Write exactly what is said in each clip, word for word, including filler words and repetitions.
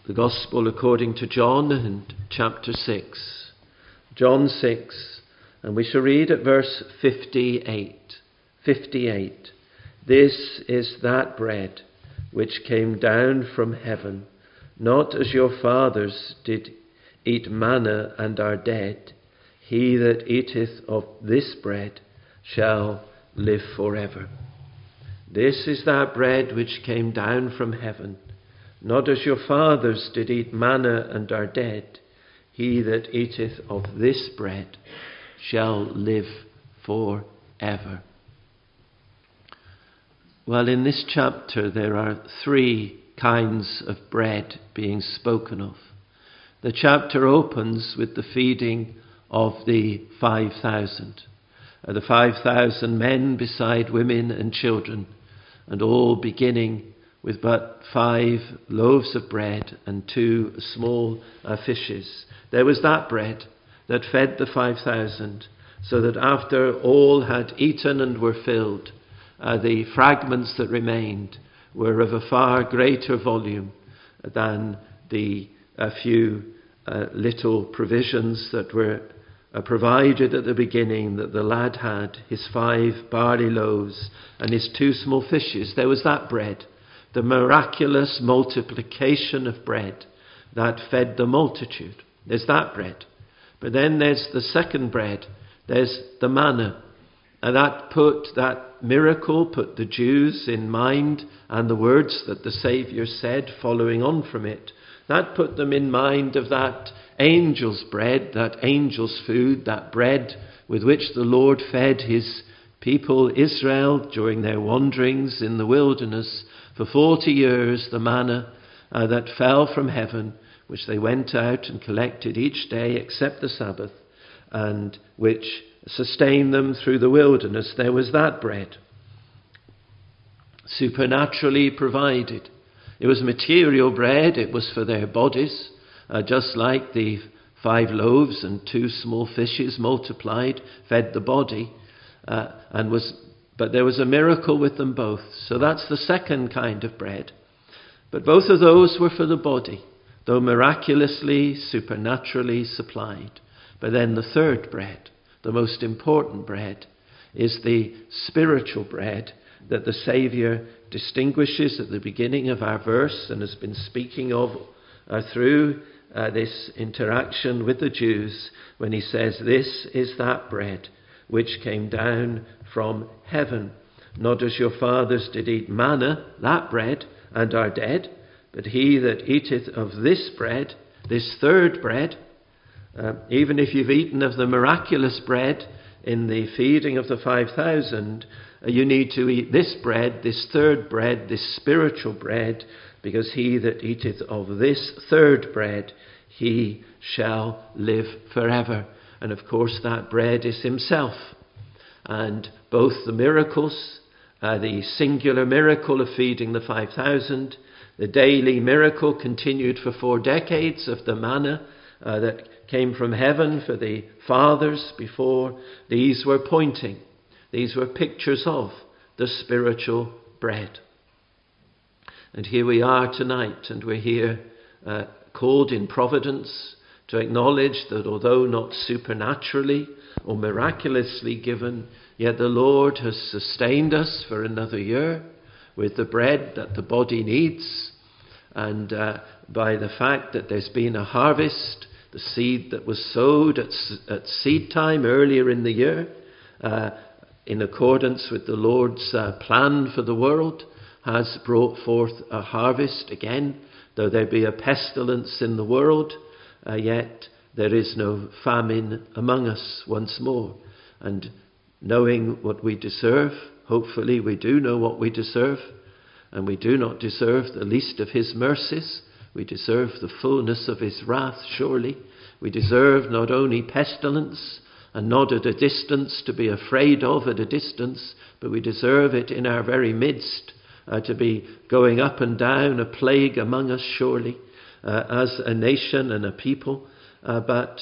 the Gospel according to John and chapter six. John six, and we shall read at verse fifty-eight. fifty-eight. This is that bread which came down from heaven, not as your fathers did eat manna and are dead. He that eateth of this bread shall live forever. This is that bread which came down from heaven, not as your fathers did eat manna and are dead. He that eateth of this bread shall live forever. Well, in this chapter there are three kinds of bread being spoken of. The chapter opens with the feeding of the five thousand. The five thousand men beside women and children, and all beginning with but five loaves of bread and two small uh, fishes. There was that bread that fed the five thousand, so that after all had eaten and were filled, uh, the fragments that remained were of a far greater volume than the uh, few uh, little provisions that were uh, provided at the beginning that the lad had, his five barley loaves and his two small fishes. There was that bread, the miraculous multiplication of bread that fed the multitude. There's that bread. But then there's the second bread. There's the manna. And that put, that miracle put the Jews in mind, and the words that the Saviour said following on from it, that put them in mind of that angel's bread, that angel's food, that bread with which the Lord fed his people Israel during their wanderings in the wilderness for forty years, the manna uh, that fell from heaven, which they went out and collected each day except the Sabbath, and which sustained them through the wilderness. There was that bread, supernaturally provided. It was material bread. It was for their bodies, uh, just like the five loaves and two small fishes multiplied fed the body, uh, and was. But there was a miracle with them both. So that's the second kind of bread. But both of those were for the body, though miraculously, supernaturally supplied. But then the third bread, the most important bread, is the spiritual bread that the Saviour distinguishes at the beginning of our verse and has been speaking of uh, through uh, this interaction with the Jews when he says, this is that bread which came down from heaven, not as your fathers did eat manna, that bread, and are dead, but he that eateth of this bread, this third bread, uh, even if you've eaten of the miraculous bread in the feeding of the five thousand, uh, you need to eat this bread, this third bread, this spiritual bread, because he that eateth of this third bread, he shall live forever. And of course that bread is himself. And both the miracles, uh, the singular miracle of feeding the five thousand, the daily miracle continued for four decades of the manna uh, that came from heaven for the fathers before, these were pointing, these were pictures of the spiritual bread. And here we are tonight, and we're here uh, called in providence to acknowledge that although not supernaturally or miraculously given, yet the Lord has sustained us for another year with the bread that the body needs, and uh, by the fact that there's been a harvest, the seed that was sowed at, at seed time earlier in the year, uh, in accordance with the Lord's uh, plan for the world, has brought forth a harvest again. Though there be a pestilence in the world, uh, yet there is no famine among us once more. And knowing what we deserve, hopefully we do know what we deserve, and we do not deserve the least of his mercies. We deserve the fullness of his wrath, surely. We deserve not only pestilence, and not at a distance to be afraid of at a distance, but we deserve it in our very midst, uh, to be going up and down, a plague among us, surely, uh, as a nation and a people. Uh, but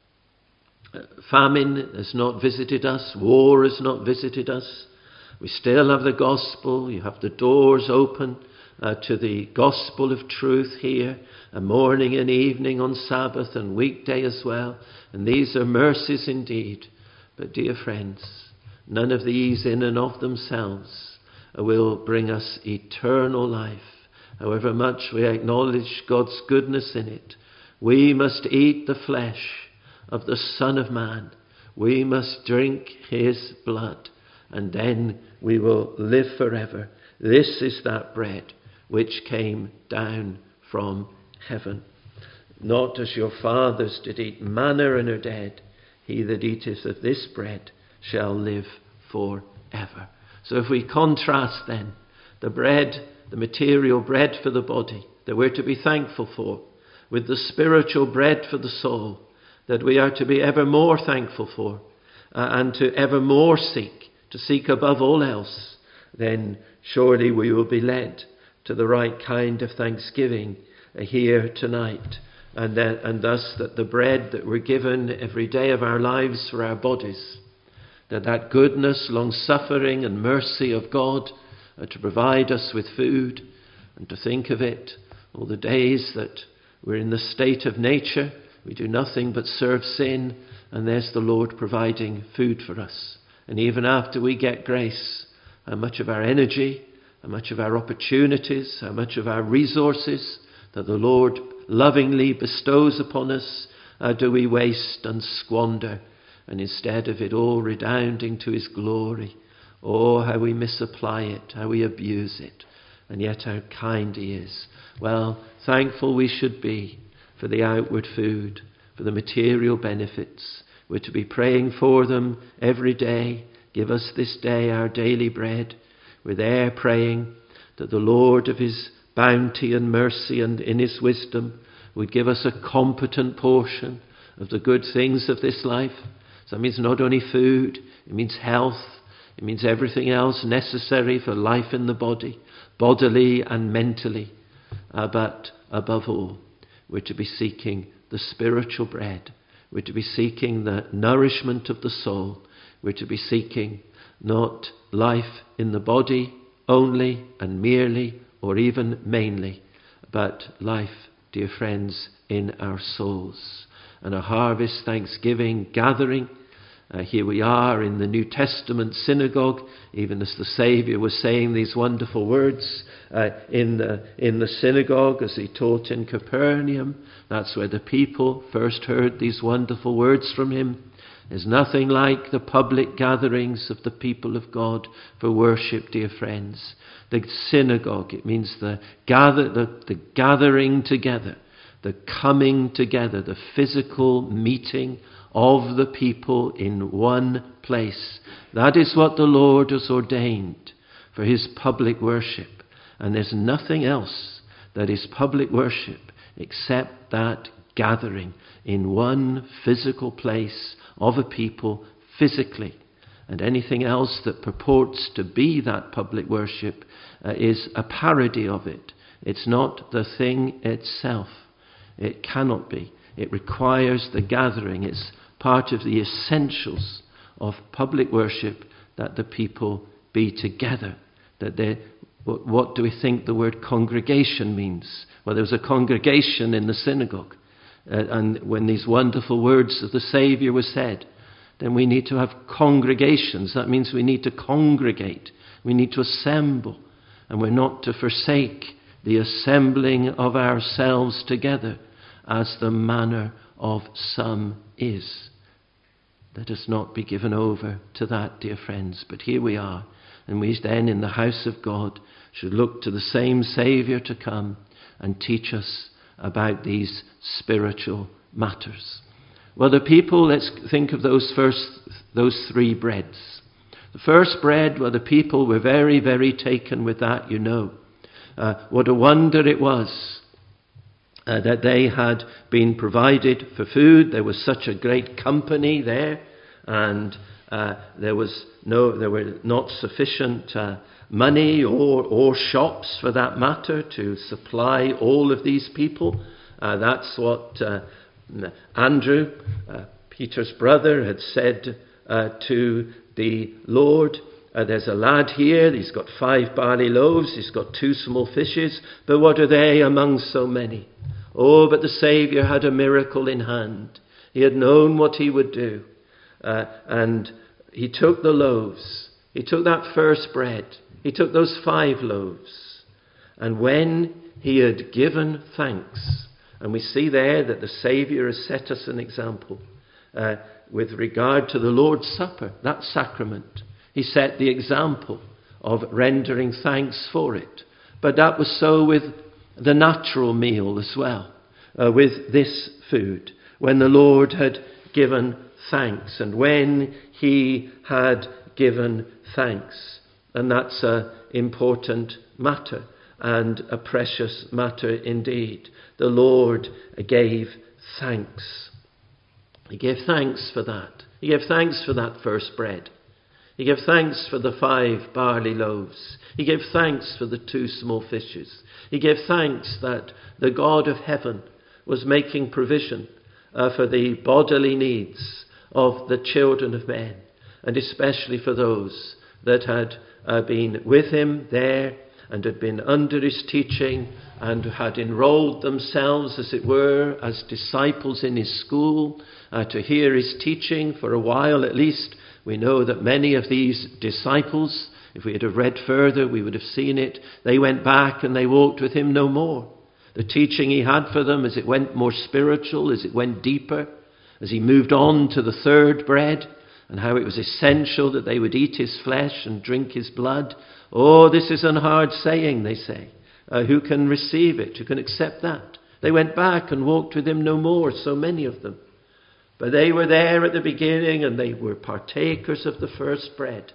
famine has not visited us. War has not visited us. We still have the gospel. You have the doors open uh, to the gospel of truth here, a morning and evening on Sabbath and weekday as well. And these are mercies indeed. But dear friends, none of these in and of themselves will bring us eternal life. However much we acknowledge God's goodness in it, we must eat the flesh of the Son of Man. We must drink his blood, and then we will live forever. This is that bread which came down from heaven. Not as your fathers did eat manna and are dead. He that eateth of this bread shall live forever. So if we contrast then the bread, the material bread for the body that we're to be thankful for, with the spiritual bread for the soul that we are to be ever more thankful for, uh, and to ever more seek, to seek above all else, then surely we will be led to the right kind of thanksgiving uh, here tonight. And, that, and thus that the bread that we're given every day of our lives for our bodies, that that goodness, long-suffering and mercy of God uh, to provide us with food, and to think of it, all the days that we're in the state of nature, we do nothing but serve sin, and there's the Lord providing food for us. And even after we get grace, how much of our energy, how much of our opportunities, how much of our resources that the Lord lovingly bestows upon us, uh, do we waste and squander, and instead of it all redounding to his glory, oh, how we misapply it, how we abuse it, and yet how kind he is. Well, thankful we should be for the outward food, for the material benefits. We're to be praying for them every day. Give us this day our daily bread. We're there praying that the Lord of his bounty and mercy and in his wisdom would give us a competent portion of the good things of this life. So that means not only food, it means health, it means everything else necessary for life in the body, bodily and mentally. Uh, but above all, we're to be seeking the spiritual bread. We're to be seeking the nourishment of the soul. We're to be seeking not life in the body only and merely or even mainly, but life, dear friends, in our souls. And a harvest thanksgiving gathering. Uh, here we are in the New Testament synagogue, even as the Saviour was saying these wonderful words uh, in the in the synagogue as he taught in Capernaum. That's where the people first heard these wonderful words from him. There's nothing like the public gatherings of the people of God for worship, dear friends. The synagogue, it means the gather the, the gathering together, the coming together, the physical meeting of the people in one place. That is what the Lord has ordained for his public worship. And there's nothing else that is public worship except that gathering in one physical place of a people physically. And anything else that purports to be that public worship uh, is a parody of it. It's not the thing itself. It cannot be. It requires the gathering. It's part of the essentials of public worship that the people be together. That they, what do we think the word congregation means? Well, there was a congregation in the synagogue. Uh, and when these wonderful words of the Saviour were said, then we need to have congregations. That means we need to congregate. We need to assemble. And we're not to forsake the assembling of ourselves together as the manner of some is. Let us not be given over to that, dear friends. But here we are. And we then in the house of God should look to the same Saviour to come and teach us about these spiritual matters. Well, the people, let's think of those first, those three breads. The first bread, well, the people were very, very taken with that, you know. Uh, what a wonder it was uh, that they had been provided for food. There was such a great company there, and uh, there was no, there were not sufficient uh, money or, or shops, for that matter, to supply all of these people. Uh, that's what uh, Andrew, uh, Peter's brother, had said uh, to the Lord. Uh, uh, there's a lad here, he's got five barley loaves, he's got two small fishes, but what are they among so many? Oh, but the Saviour had a miracle in hand. He had known what he would do. Uh, and he took the loaves, he took that first bread, he took those five loaves, and when he had given thanks, and we see there that the Saviour has set us an example uh, with regard to the Lord's Supper, that sacrament. He set the example of rendering thanks for it. But that was so with the natural meal as well, uh, with this food, when the Lord had given thanks, and when he had given thanks. And that's an important matter, and a precious matter indeed. The Lord gave thanks. He gave thanks for that. He gave thanks for that first bread. He gave thanks for the five barley loaves. He gave thanks for the two small fishes. He gave thanks that the God of heaven was making provision uh, for the bodily needs of the children of men, and especially for those that had uh, been with him there and had been under his teaching and had enrolled themselves, as it were, as disciples in his school uh, to hear his teaching for a while at least. We know that many of these disciples, if we had have read further, we would have seen it, they went back and they walked with him no more. The teaching he had for them, as it went more spiritual, as it went deeper, as he moved on to the third bread, and how it was essential that they would eat his flesh and drink his blood. Oh, this is an hard saying, they say. Uh, who can receive it? Who can accept that? They went back and walked with him no more, so many of them. But they were there at the beginning, and they were partakers of the first bread.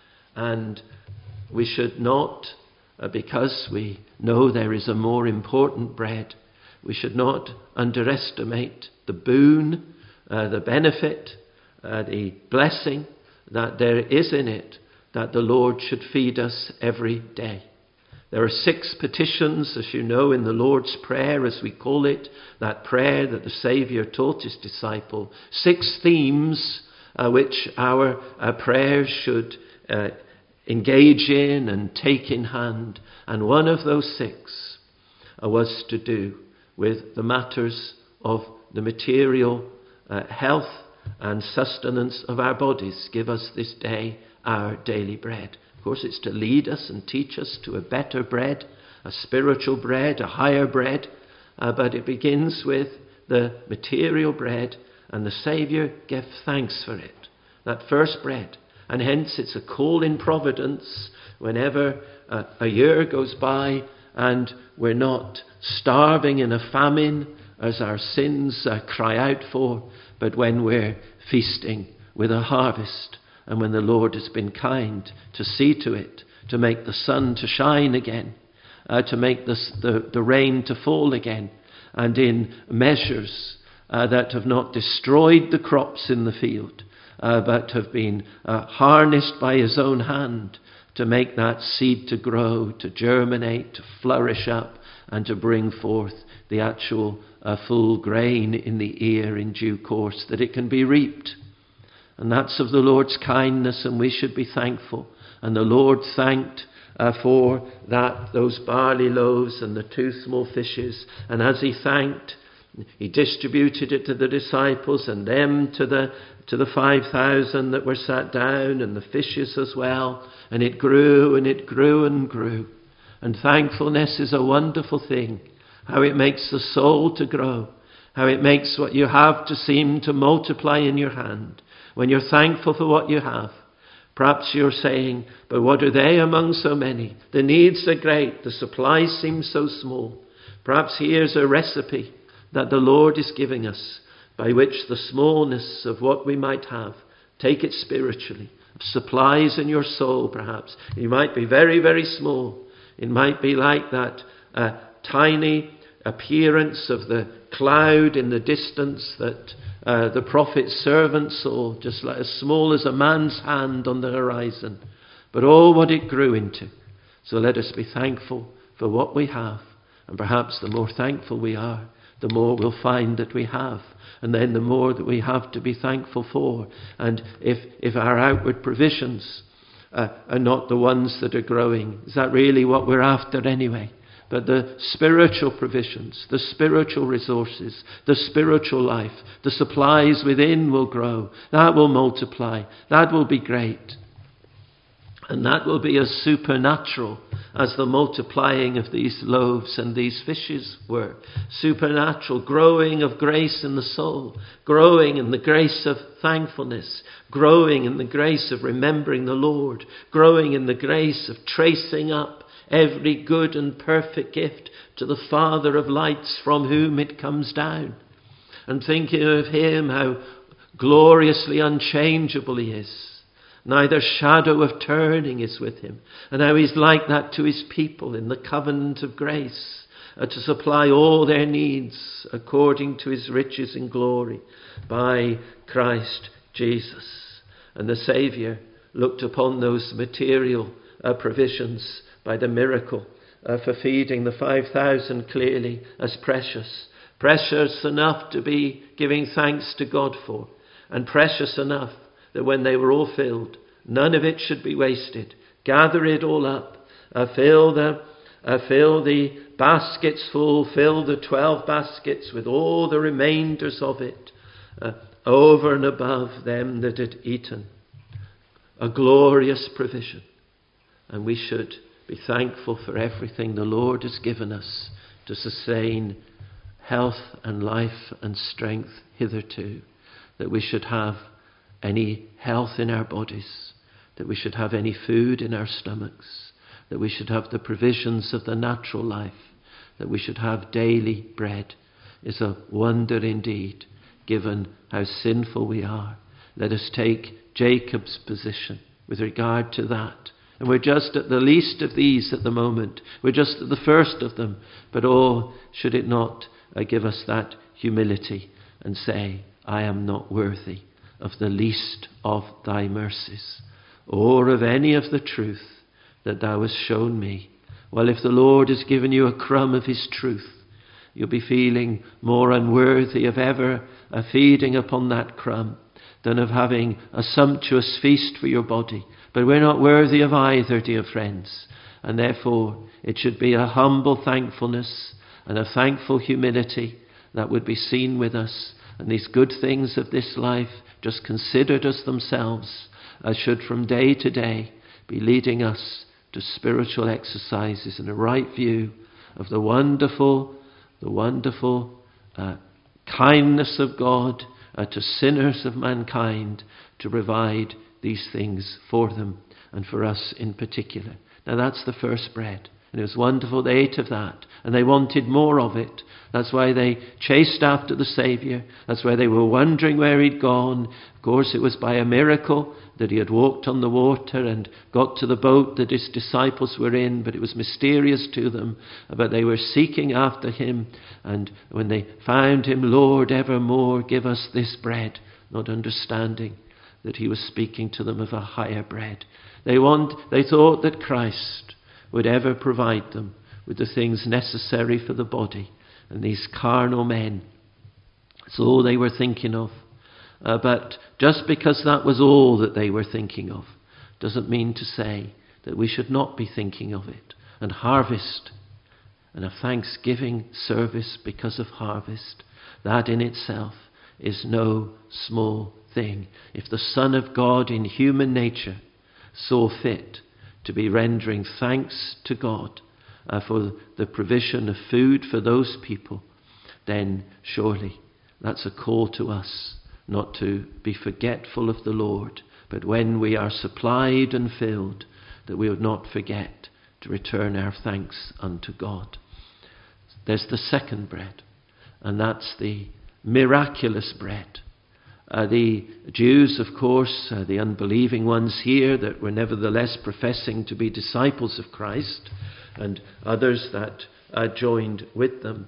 And we should not, uh, because we know there is a more important bread, we should not underestimate the boon, uh, the benefit, uh, the blessing that there is in it, that the Lord should feed us every day. There are six petitions, as you know, in the Lord's Prayer, as we call it, that prayer that the Saviour taught his disciple. Six themes uh, which our uh, prayers should uh, engage in and take in hand. And one of those six uh, was to do with the matters of the material uh, health and sustenance of our bodies. Give us this day our daily bread. Of course, it's to lead us and teach us to a better bread, a spiritual bread, a higher bread. Uh, but it begins with the material bread, and the Saviour gave thanks for it, that first bread. And hence it's a call in providence whenever uh, a year goes by and we're not starving in a famine as our sins uh, cry out for, but when we're feasting with a harvest. And when the Lord has been kind to see to it, to make the sun to shine again, uh, to make the, the, the rain to fall again, and in measures uh, that have not destroyed the crops in the field, uh, but have been uh, harnessed by his own hand to make that seed to grow, to germinate, to flourish up, and to bring forth the actual uh, full grain in the ear in due course, that it can be reaped. And that's of the Lord's kindness, and we should be thankful. And the Lord thanked uh, for that, those barley loaves and the two small fishes. And as he thanked, he distributed it to the disciples, and them to the to the five thousand that were sat down, and the fishes as well. And it grew and it grew and grew. And thankfulness is a wonderful thing. How it makes the soul to grow. How it makes what you have to seem to multiply in your hand. When you're thankful for what you have, perhaps you're saying, but what are they among so many? The needs are great. The supplies seem so small. Perhaps here's a recipe that the Lord is giving us by which the smallness of what we might have, take it spiritually, supplies in your soul perhaps. You might be very, very small. It might be like that uh, tiny appearance of the cloud in the distance that uh, the prophet's servant saw, just like as small as a man's hand on the horizon. But oh, what it grew into. So let us be thankful for what we have. And perhaps the more thankful we are, the more we'll find that we have. And then the more that we have to be thankful for. And if, if our outward provisions uh, are not the ones that are growing. Is that really what we're after anyway? But the spiritual provisions, the spiritual resources, the spiritual life, the supplies within will grow. That will multiply. That will be great. And that will be as supernatural as the multiplying of these loaves and these fishes were. Supernatural, growing of grace in the soul, growing in the grace of thankfulness, growing in the grace of remembering the Lord, growing in the grace of tracing up every good and perfect gift to the Father of lights from whom it comes down. And thinking of him, how gloriously unchangeable he is. Neither shadow of turning is with him. And how he's like that to his people in the covenant of grace, uh, to supply all their needs according to his riches in glory by Christ Jesus. And the Saviour looked upon those material uh, provisions by the miracle uh, for feeding the five thousand clearly as precious. Precious enough to be giving thanks to God for. And precious enough that when they were all filled, none of it should be wasted. Gather it all up. Uh, fill, the, uh, fill the baskets full. Fill the twelve baskets with all the remainders of it. Uh, over and above them that had eaten. A glorious provision. And we should be thankful for everything the Lord has given us to sustain health and life and strength hitherto. That we should have any health in our bodies, that we should have any food in our stomachs, that we should have the provisions of the natural life, that we should have daily bread, is a wonder indeed, given how sinful we are. Let us take Jacob's position with regard to that. And we're just at the least of these at the moment. We're just at the first of them. But oh, should it not uh, give us that humility and say, I am not worthy of the least of thy mercies, or of any of the truth that thou hast shown me. Well, if the Lord has given you a crumb of his truth, you'll be feeling more unworthy of ever uh, feeding upon that crumb than of having a sumptuous feast for your body. But we're not worthy of either, dear friends. And therefore, it should be a humble thankfulness and a thankful humility that would be seen with us. And these good things of this life, just considered as themselves, uh, should from day to day be leading us to spiritual exercises and a right view of the wonderful, the wonderful uh, kindness of God uh, to sinners of mankind to provide these things for them and for us in particular. Now that's the first bread. And it was wonderful. They ate of that. And they wanted more of it. That's why they chased after the Saviour. That's why they were wondering where he'd gone. Of course, it was by a miracle that he had walked on the water and got to the boat that his disciples were in. But it was mysterious to them. But they were seeking after him. And when they found him, Lord, evermore give us this bread. Not understanding that he was speaking to them of a higher bread. They want, they thought that Christ would ever provide them with the things necessary for the body. And these carnal men, it's all they were thinking of. Uh, but just because that was all that they were thinking of, doesn't mean to say that we should not be thinking of it. And harvest, and a thanksgiving service because of harvest, that in itself is no small thing. If the Son of God in human nature saw fit to be rendering thanks to God uh, for the provision of food for those people, then surely that's a call to us not to be forgetful of the Lord, but when we are supplied and filled, that we would not forget to return our thanks unto God. There's the second bread, and that's the miraculous bread. Uh, the Jews, of course, uh, the unbelieving ones here that were nevertheless professing to be disciples of Christ, and others that uh, joined with them,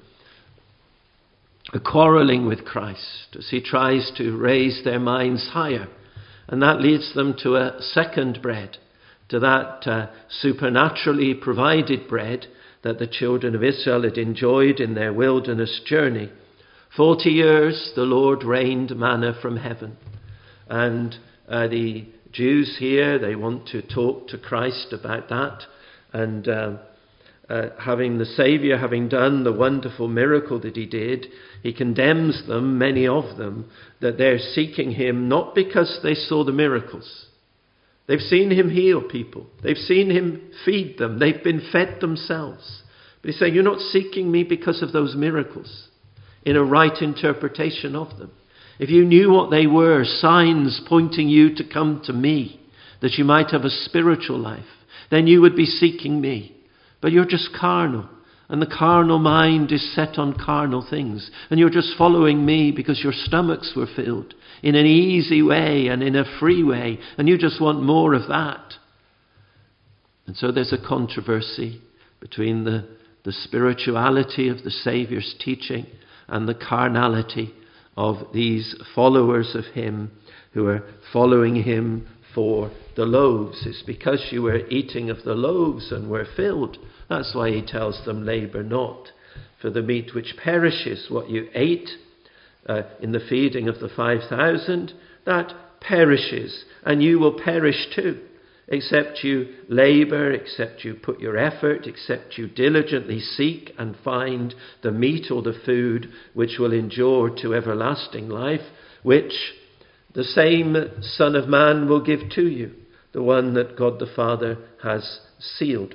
are quarreling with Christ as he tries to raise their minds higher. And that leads them to a second bread, to that uh, supernaturally provided bread that the children of Israel had enjoyed in their wilderness journey. Forty years the Lord rained manna from heaven, and uh, the Jews here, they want to talk to Christ about that. And um, uh, having the Saviour, having done the wonderful miracle that he did, he condemns them, many of them, that they're seeking him not because they saw the miracles. They've seen him heal people. They've seen him feed them. They've been fed themselves. But he's saying, you're not seeking me because of those miracles, in a right interpretation of them. If you knew what they were, signs pointing you to come to me, that you might have a spiritual life, then you would be seeking me. But you're just carnal, and the carnal mind is set on carnal things, and you're just following me because your stomachs were filled in an easy way and in a free way, and you just want more of that. And so there's a controversy between the, the spirituality of the Saviour's teaching and the carnality of these followers of him who are following him for the loaves. It's because you were eating of the loaves and were filled. That's why he tells them, labour not for the meat which perishes. What you ate uh, in the feeding of the five thousand, that perishes, and you will perish too. Except you labour, except you put your effort, except you diligently seek and find the meat or the food which will endure to everlasting life, which the same Son of Man will give to you, the one that God the Father has sealed.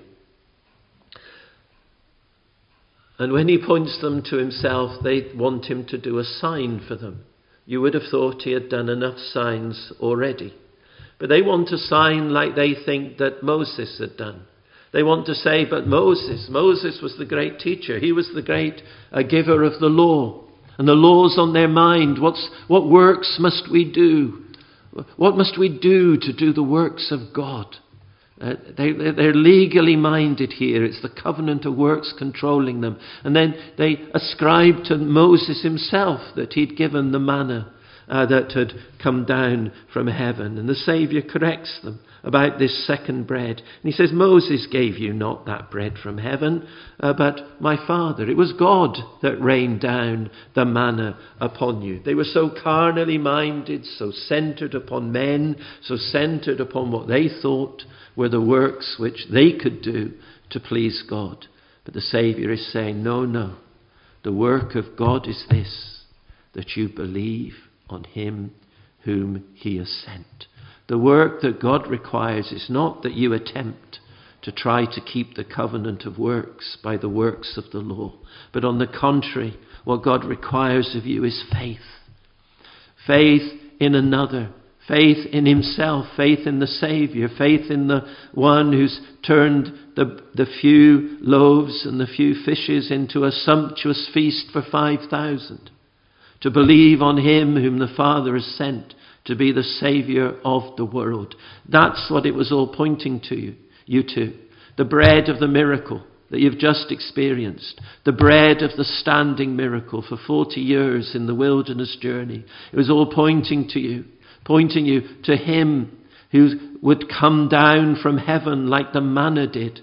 And when he points them to himself, they want him to do a sign for them. You would have thought he had done enough signs already. But they want a sign like they think that Moses had done. They want to say, but Moses, Moses was the great teacher. He was the great uh, giver of the law. And the law's on their mind. What's, what works must we do? What must we do to do the works of God? Uh, they, they're legally minded here. It's the covenant of works controlling them. And then they ascribe to Moses himself that he'd given the manna Uh, that had come down from heaven. And the Saviour corrects them about this second bread. And he says, Moses gave you not that bread from heaven, uh, but my Father. It was God that rained down the manna upon you. They were so carnally minded, so centred upon men, so centred upon what they thought were the works which they could do to please God. But the Saviour is saying, no, no. The work of God is this, that you believe on him whom he has sent. The work that God requires is not that you attempt to try to keep the covenant of works by the works of the law, but on the contrary, what God requires of you is faith. Faith in another, faith in himself, faith in the Saviour, faith in the one who's turned the, the few loaves and the few fishes into a sumptuous feast for five thousand. To believe on him whom the Father has sent to be the Saviour of the world. That's what it was all pointing to you, you to. The bread of the miracle that you've just experienced. The bread of the standing miracle for forty years in the wilderness journey. It was all pointing to you, pointing you to him who would come down from heaven like the manna did.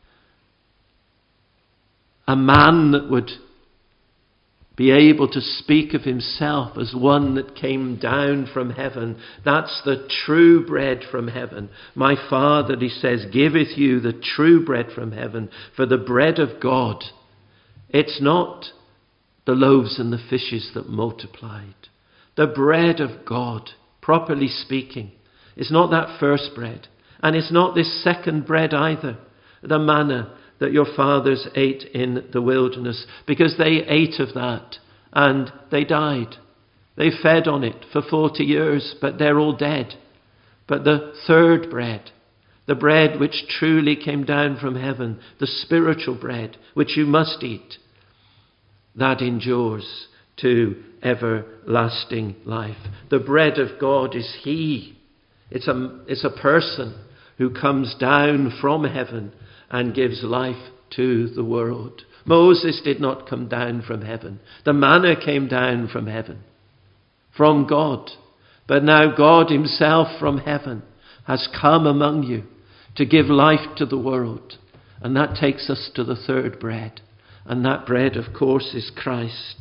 A man that would be able to speak of himself as one that came down from heaven. That's the true bread from heaven. My Father, he says, giveth you the true bread from heaven, for the bread of God. It's not the loaves and the fishes that multiplied. The bread of God, properly speaking, is not that first bread. And it's not this second bread either, the manna that your fathers ate in the wilderness, because they ate of that and they died. They fed on it for forty years, but they're all dead. But the third bread, the bread which truly came down from heaven, the spiritual bread which you must eat, that endures to everlasting life. The bread of God is he. It's a, it's a person who comes down from heaven and gives life to the world. Moses did not come down from heaven. The manna came down from heaven, from God. But now God himself from heaven has come among you to give life to the world. And that takes us to the third bread. And that bread, of course, is Christ.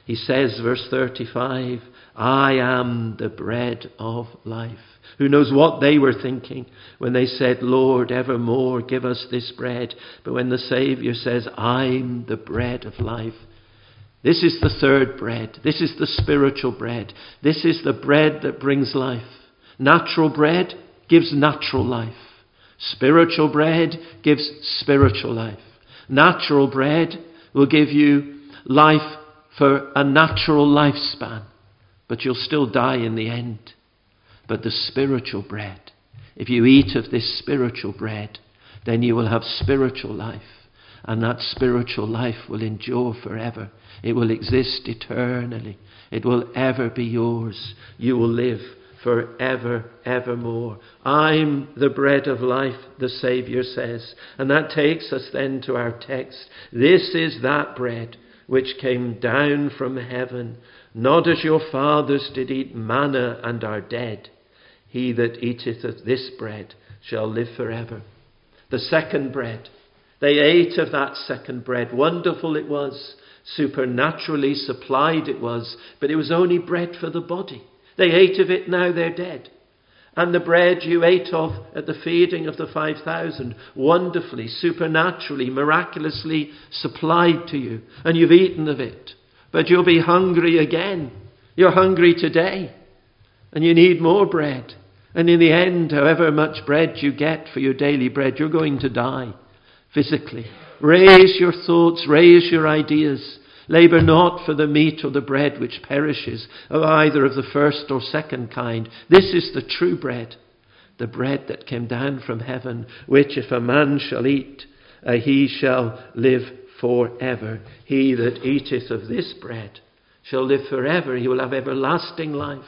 He says, verse thirty-five, I am the bread of life. Who knows what they were thinking when they said, Lord, evermore give us this bread. But when the Saviour says, I'm the bread of life. This is the third bread. This is the spiritual bread. This is the bread that brings life. Natural bread gives natural life. Spiritual bread gives spiritual life. Natural bread will give you life for a natural lifespan, but you'll still die in the end. But the spiritual bread, if you eat of this spiritual bread, then you will have spiritual life. And that spiritual life will endure forever. It will exist eternally. It will ever be yours. You will live forever, evermore. I'm the bread of life, the Saviour says. And that takes us then to our text. This is that bread which came down from heaven, not as your fathers did eat manna and are dead. He that eateth of this bread shall live forever. The second bread. They ate of that second bread. Wonderful it was. Supernaturally supplied it was. But it was only bread for the body. They ate of it, now they're dead. And the bread you ate of at the feeding of the five thousand, wonderfully, supernaturally, miraculously supplied to you. And you've eaten of it. But you'll be hungry again. You're hungry today. And you need more bread. And in the end, however much bread you get for your daily bread, you're going to die physically. Raise your thoughts, raise your ideas. Labour not for the meat or the bread which perishes, of either of the first or second kind. This is the true bread, the bread that came down from heaven, which if a man shall eat, uh, he shall live forever. He that eateth of this bread shall live forever. He will have everlasting life.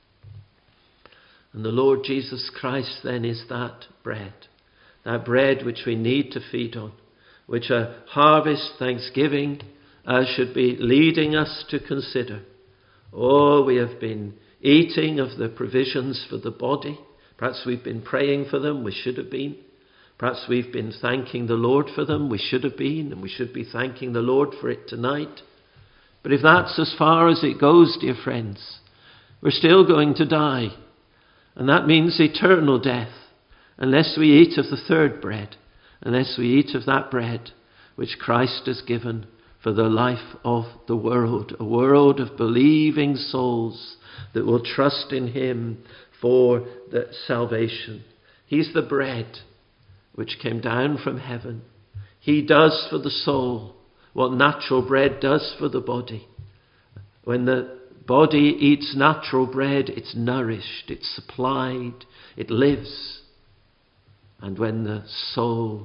And the Lord Jesus Christ then is that bread, that bread which we need to feed on, which a harvest thanksgiving uh, should be leading us to consider. Oh, we have been eating of the provisions for the body. Perhaps we've been praying for them. We should have been. Perhaps we've been thanking the Lord for them. We should have been, and we should be thanking the Lord for it tonight. But if that's as far as it goes, dear friends, we're still going to die. And that means eternal death, unless we eat of the third bread, unless we eat of that bread which Christ has given for the life of the world, a world of believing souls that will trust in him for the salvation. He's the bread which came down from heaven. He does for the soul what natural bread does for the body. When the body eats natural bread, it's nourished, it's supplied, it lives. And when the soul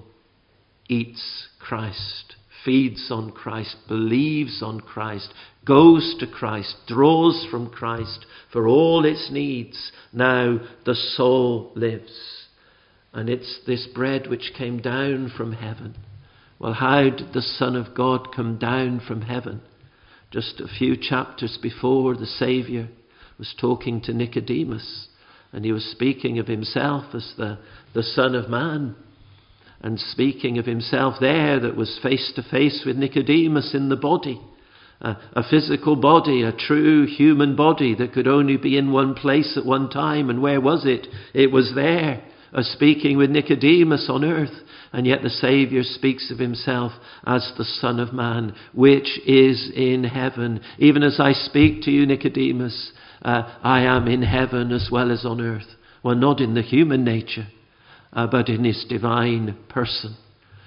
eats Christ, feeds on Christ, believes on Christ, goes to Christ, draws from Christ for all its needs, now the soul lives. And it's this bread which came down from heaven. Well, how did the Son of God come down from heaven? Just a few chapters before, the Saviour was talking to Nicodemus, and he was speaking of himself as the, the Son of Man, and speaking of himself there that was face to face with Nicodemus in the body, a, a physical body, a true human body that could only be in one place at one time. And where was it? It was there, uh, speaking with Nicodemus on earth. And yet the Saviour speaks of himself as the Son of Man, which is in heaven. Even as I speak to you, Nicodemus, uh, I am in heaven as well as on earth. Well, not in the human nature, uh, but in his divine person.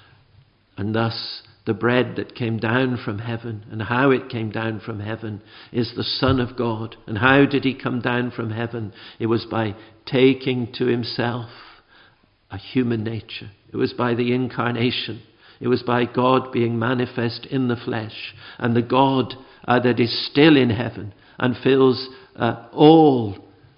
And thus, the bread that came down from heaven, and how it came down from heaven, is the Son of God. And how did he come down from heaven? It was by taking to himself a human nature. It was by the incarnation. It was by God being manifest in the flesh. And the God uh, that is still in heaven and fills uh, all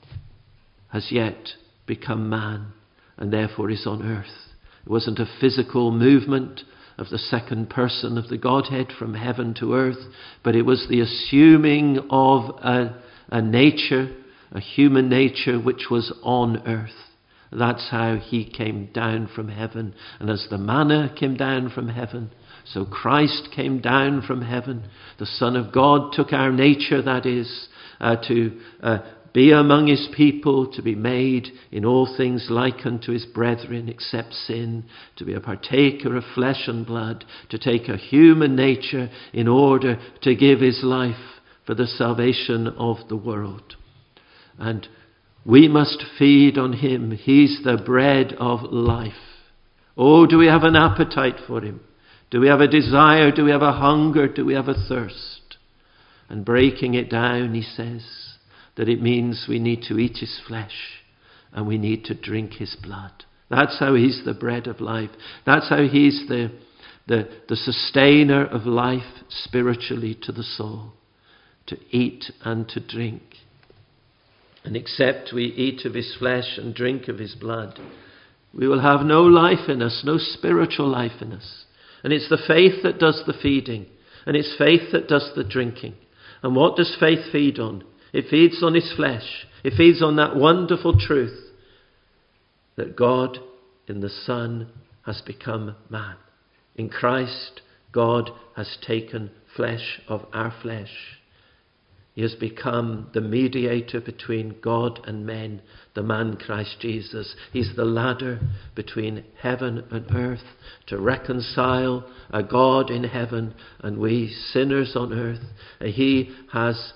has yet become man, and therefore is on earth. It wasn't a physical movement of the second person of the Godhead from heaven to earth, but it was the assuming of a, a nature, a human nature which was on earth. That's how he came down from heaven. And as the manna came down from heaven, So Christ came down from heaven. The Son of God took our nature, that is, uh, to uh, be among his people, to be made in all things like unto his brethren, except sin, to be a partaker of flesh and blood, to take a human nature in order to give his life for the salvation of the world. And we must feed on him. He's the bread of life. Oh, do we have an appetite for him? Do we have a desire? Do we have a hunger? Do we have a thirst? And breaking it down, he says that it means we need to eat his flesh and we need to drink his blood. That's how he's the bread of life. That's how he's the, the, the sustainer of life spiritually to the soul. To eat and to drink. And except we eat of his flesh and drink of his blood, we will have no life in us, no spiritual life in us. And it's the faith that does the feeding, and it's faith that does the drinking. And what does faith feed on? It feeds on his flesh. It feeds on that wonderful truth that God in the Son has become man. In Christ, God has taken flesh of our flesh. He has become the mediator between God and men, the man Christ Jesus. He's the ladder between heaven and earth to reconcile a God in heaven and we sinners on earth. He has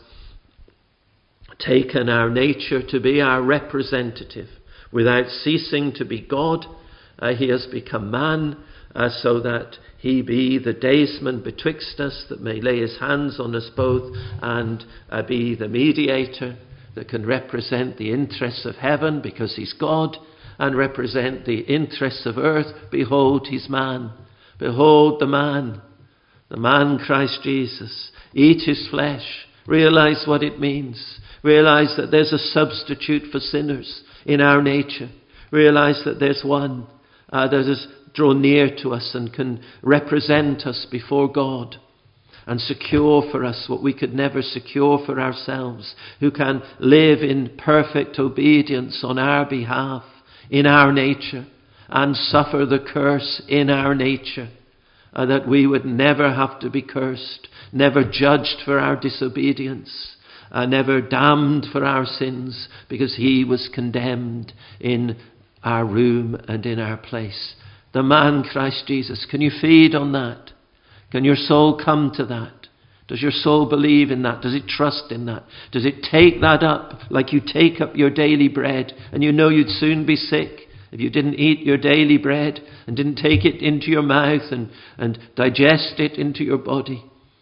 taken our nature to be our representative. Without ceasing to be God, uh, he has become man, uh, so that he be the daysman betwixt us, that may lay his hands on us both, and uh, be the mediator that can represent the interests of heaven, because he's God, and represent the interests of earth. Behold, he's man. Behold the man, the man Christ Jesus. Eat his flesh. Realize what it means. Realize that there's a substitute for sinners in our nature. Realize that there's one uh, that has drawn near to us and can represent us before God and secure for us what we could never secure for ourselves, who can live in perfect obedience on our behalf, in our nature, and suffer the curse in our nature, uh, that we would never have to be cursed, never judged for our disobedience, uh, never damned for our sins, because he was condemned in our room and in our place. The man Christ Jesus. Can you feed on that? Can your soul come to that? Does your soul believe in that? Does it trust in that? Does it take that up like you take up your daily bread, and you know you'd soon be sick if you didn't eat your daily bread and didn't take it into your mouth and, and digest it into your body?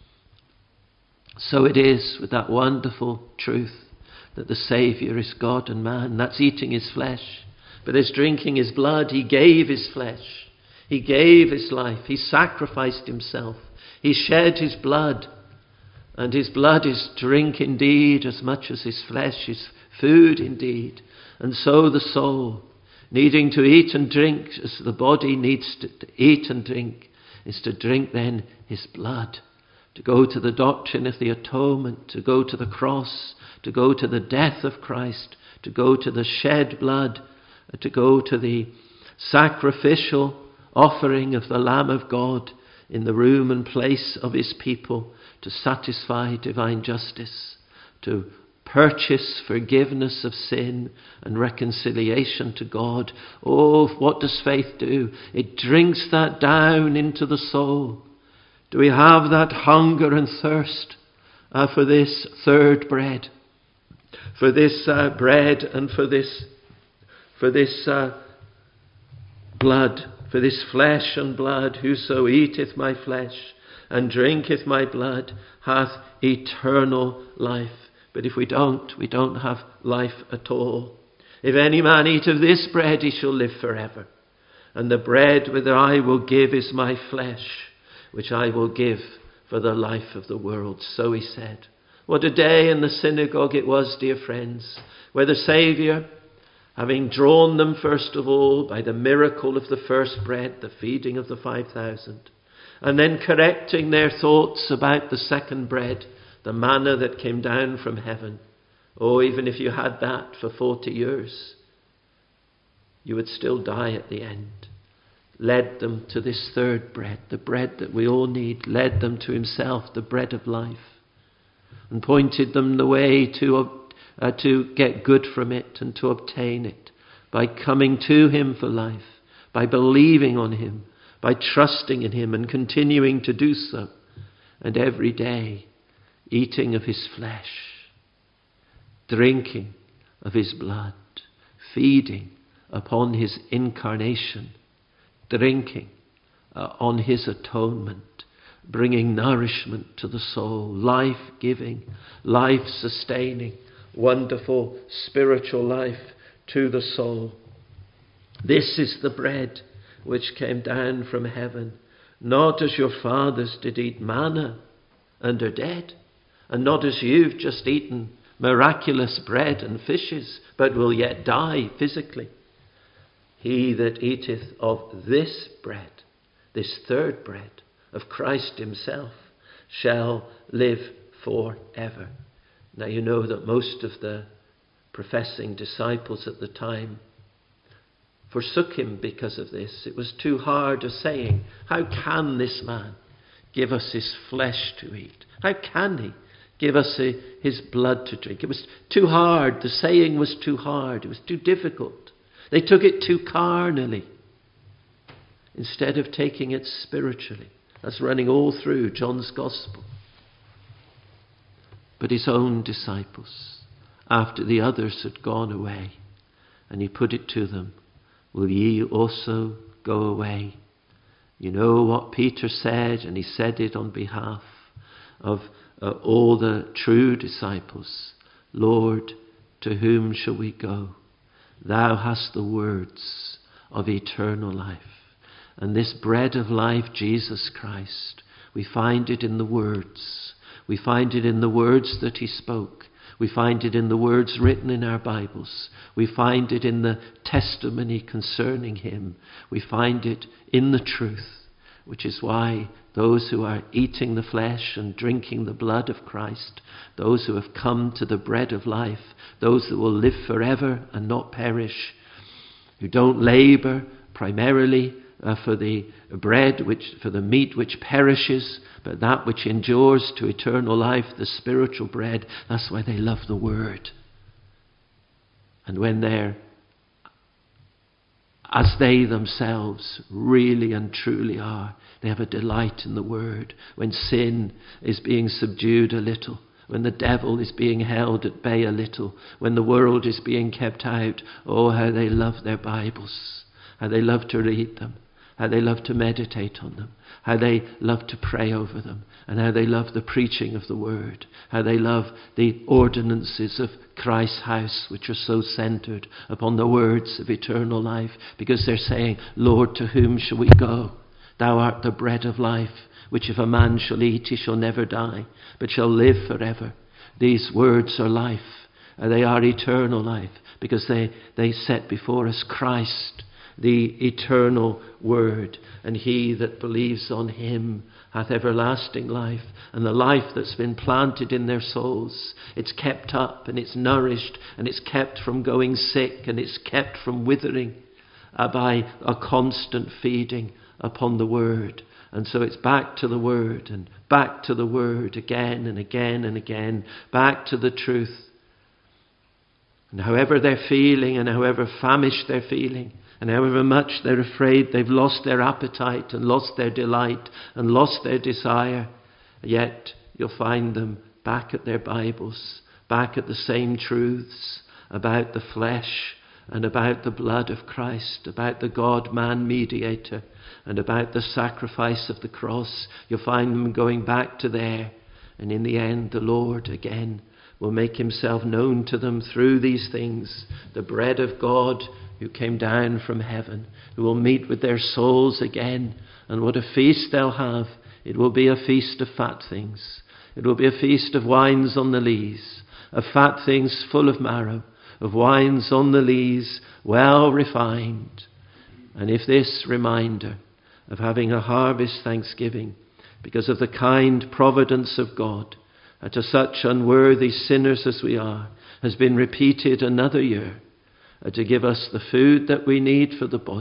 So it is with that wonderful truth that the Saviour is God and man. That's eating his flesh. But as drinking his blood, he gave his flesh. He gave his life. He sacrificed himself. He shed his blood. And his blood is drink indeed, as much as his flesh is food indeed. And so the soul, needing to eat and drink as the body needs to, to eat and drink, is to drink then his blood. To go to the doctrine of the atonement, to go to the cross, to go to the death of Christ, to go to the shed blood, to go to the sacrificial offering of the Lamb of God in the room and place of his people, to satisfy divine justice, to purchase forgiveness of sin and reconciliation to God. Oh, what does faith do? It drinks that down into the soul. Do we have that hunger and thirst uh, for this third bread? For this uh, bread and for this For this uh, blood, for this flesh and blood. Whoso eateth my flesh and drinketh my blood hath eternal life. But if we don't, we don't have life at all. If any man eat of this bread, he shall live forever. And the bread which I will give is my flesh, which I will give for the life of the world. So he said. What a day in the synagogue it was, dear friends, where the Saviour, having drawn them first of all by the miracle of the first bread, the feeding of the five thousand, and then correcting their thoughts about the second bread, the manna that came down from heaven. Oh, even if you had that for forty years, you would still die at the end. led them to this third bread, the bread that we all need, led them to himself, the bread of life, and pointed them the way to, uh, to get good from it and to obtain it by coming to him for life, by believing on him, by trusting in him and continuing to do so, and every day eating of his flesh, drinking of his blood, feeding upon his incarnation, drinking uh, on his atonement, bringing nourishment to the soul, life-giving, life-sustaining, wonderful spiritual life to the soul. This is the bread which came down from heaven, not as your fathers did eat manna and are dead, and not as you've just eaten miraculous bread and fishes, but will yet die physically. He that eateth of this bread, this third bread of Christ himself, shall live forever. Now you know that most of the professing disciples at the time forsook him because of this. It was too hard a saying. How can this man give us his flesh to eat? How can he give us a, his blood to drink? It was too hard. The saying was too hard. It was too difficult. They took it too carnally instead of taking it spiritually. That's running all through John's Gospel. But his own disciples, after the others had gone away, and he put it to them, will ye also go away? You know what Peter said, and he said it on behalf of uh, all the true disciples. Lord, to whom shall we go? Thou hast the words of eternal life. And this bread of life, Jesus Christ, we find it in the words. We find it in the words that he spoke. We find it in the words written in our Bibles. We find it in the testimony concerning him. We find it in the truth, which is why those who are eating the flesh and drinking the blood of Christ, those who have come to the bread of life, those that will live forever and not perish, who don't labor primarily uh, for the bread, which for the meat which perishes, but that which endures to eternal life, the spiritual bread. That's why they love the Word. And when they're, as they themselves really and truly are, they have a delight in the Word. When sin is being subdued a little, when the devil is being held at bay a little, when the world is being kept out, oh, how they love their Bibles, how they love to read them, how they love to meditate on them, how they love to pray over them, and how they love the preaching of the Word, how they love the ordinances of Christ's house, which are so centered upon the words of eternal life, because they're saying, Lord, to whom shall we go? Thou art the bread of life, which if a man shall eat, he shall never die, but shall live forever. These words are life, and they are eternal life, because they, they set before us Christ, the eternal Word, and he that believes on him hath everlasting life. And the life that's been planted in their souls, it's kept up and it's nourished and it's kept from going sick and it's kept from withering uh, by a constant feeding upon the Word. And so it's back to the Word and back to the Word again and again and again, back to the truth. And however they're feeling and however famished they're feeling, and however much they're afraid they've lost their appetite and lost their delight and lost their desire, yet you'll find them back at their Bibles, back at the same truths about the flesh and about the blood of Christ, about the God-man mediator and about the sacrifice of the cross. You'll find them going back to there. And in the end, the Lord again will make himself known to them through these things, the bread of God who came down from heaven, who will meet with their souls again. And what a feast they'll have. It will be a feast of fat things. It will be a feast of wines on the lees, of fat things full of marrow, of wines on the lees, well refined. And if this reminder of having a harvest thanksgiving, because of the kind providence of God, and to such unworthy sinners as we are, has been repeated another year, uh, to give us the food that we need for the body,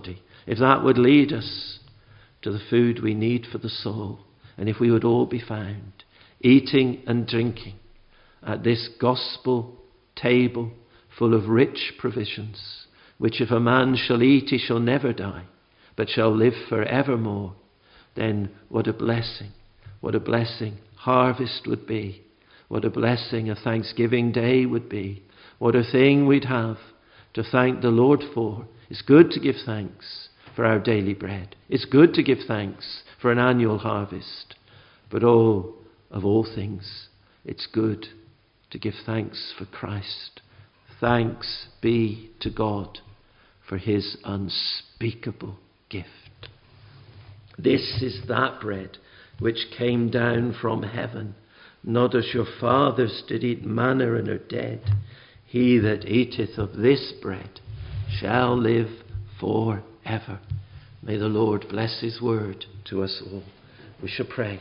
if that would lead us to the food we need for the soul, and if we would all be found eating and drinking at this gospel table full of rich provisions, which if a man shall eat, he shall never die, but shall live for evermore, then what a blessing, what a blessing harvest would be, what a blessing a Thanksgiving Day would be, what a thing we'd have to thank the Lord for. It's good to give thanks for our daily bread. It's good to give thanks for an annual harvest. But oh, of all things, it's good to give thanks for Christ. Thanks be to God for his unspeakable gift. This is that bread which came down from heaven, not as your fathers did eat manna and are dead. He that eateth of this bread shall live forever. May the Lord bless his word to us all. We shall pray.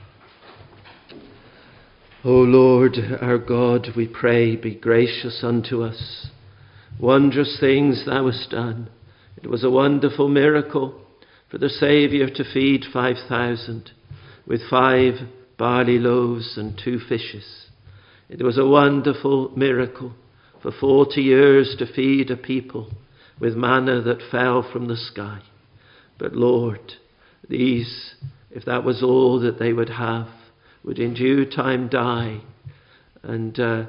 O Lord, our God, we pray, be gracious unto us. Wondrous things thou hast done. It was a wonderful miracle for the Saviour to feed five thousand with five barley loaves and two fishes. It was a wonderful miracle for forty years to feed a people with manna that fell from the sky. But Lord, these, if that was all that they would have, would in due time die. And uh,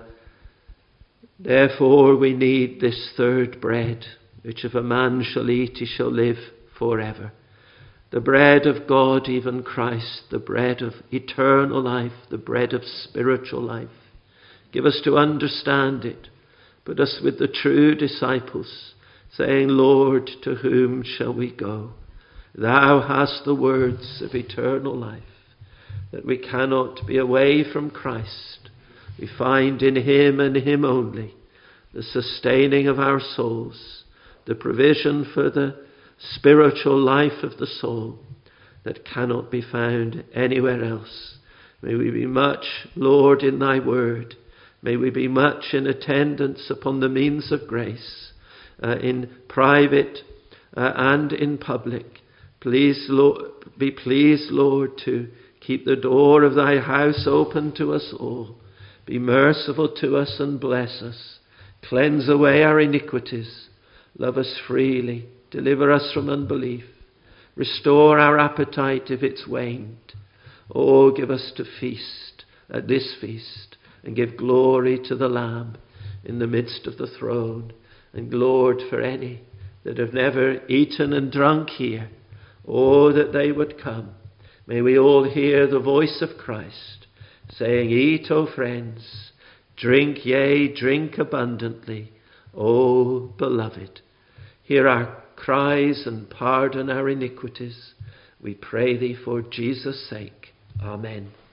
therefore we need this third bread, which if a man shall eat, he shall live forever. The bread of God, even Christ, the bread of eternal life, the bread of spiritual life. Give us to understand it. Put us with the true disciples, saying, Lord, to whom shall we go? Thou hast the words of eternal life, that we cannot be away from Christ. We find in him and him only the sustaining of our souls, the provision for the spiritual life of the soul that cannot be found anywhere else. May we be much, Lord, in thy word. May we be much in attendance upon the means of grace, uh, in private uh, and in public. Please, Lord, be pleased, Lord, to keep the door of thy house open to us all. Be merciful to us and bless us. Cleanse away our iniquities. Love us freely. Deliver us from unbelief. Restore our appetite if it's waned. Oh, give us to feast at this feast and give glory to the Lamb in the midst of the throne. And Lord, for any that have never eaten and drunk here, oh, that they would come. May we all hear the voice of Christ saying, Eat, O friends, drink, yea, drink abundantly, O beloved. Hear our cries and pardon our iniquities. We pray thee for Jesus' sake. Amen.